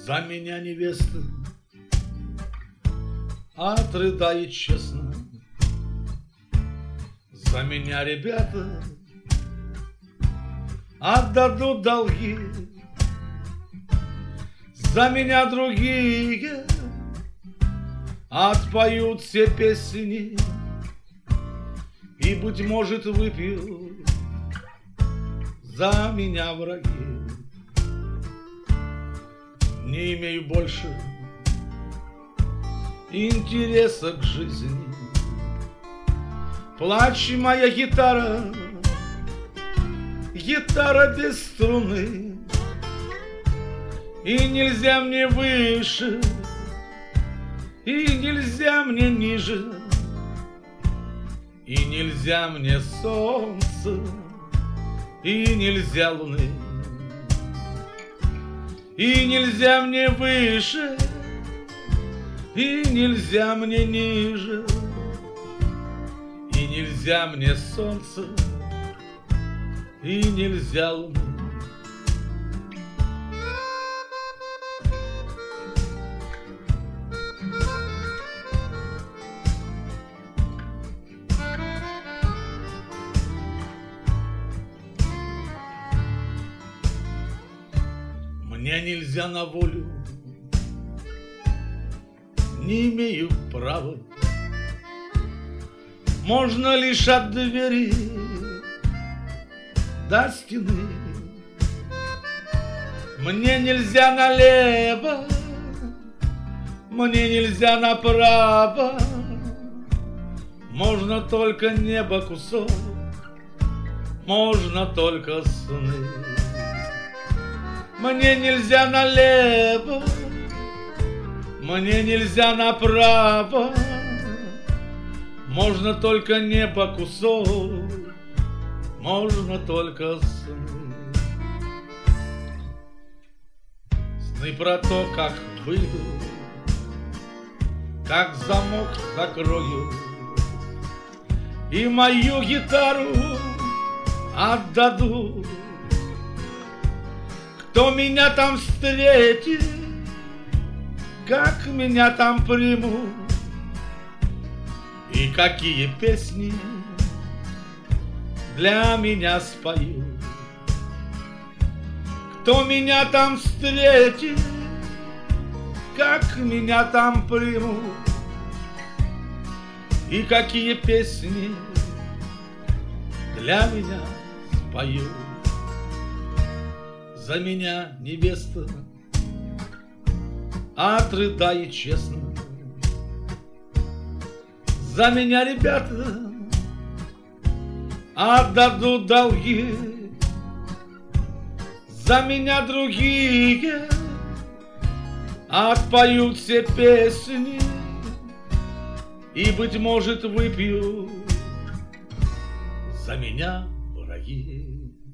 За меня невеста отрыдает честно. За меня ребята отдадут долги. За меня другие отпоют все песни и, быть может, выпьют за меня враги. Не имею больше интереса к жизни. Плачь, моя гитара, гитара без струны. И нельзя мне выше, и нельзя мне ниже, и нельзя мне солнца, и нельзя луны. И нельзя мне выше, и нельзя мне ниже, и нельзя мне солнца, и нельзя луны. Мне нельзя на волю, не имею права. Можно лишь от двери до стены. Мне нельзя налево, мне нельзя направо. Можно только небо кусок, можно только сны. Мне нельзя налево, мне нельзя направо. Можно только небо кусок, можно только сны. Сны про то, как выйду, как замок закрою и мою гитару отдаду. Кто меня там встретит, как меня там примут, и какие песни для меня споют. Кто меня там встретит, как меня там примут, и какие песни для меня споют. За меня невеста отрыдает честно. За меня ребята отдадут долги. За меня другие отпоют все песни и, быть может, выпьют за меня враги.